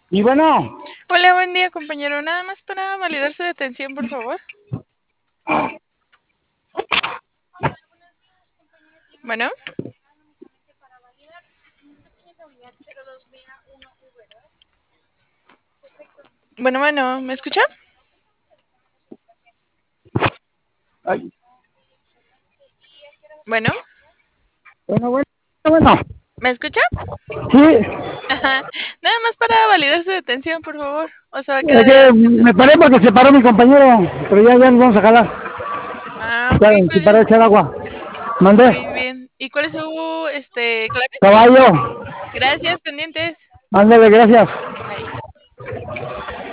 Y bueno, Hola, buen día, compañero. Nada más para validar su detención, por favor. Bueno, bueno, ¿me escucha? ay, Bueno, bueno, bueno, ¿me escucha? sí, Ajá. Nada más para validar su detención, por favor. O se va a es quedar ahí que adentro. me paré porque se paró mi compañero, pero ya nos vamos a jalar. Ah, ok. Ya, se paró a echar agua. Mandé, Muy bien. ¿Y cuál es su clave? caballo, Gracias, pendientes. ándale, gracias. Bye.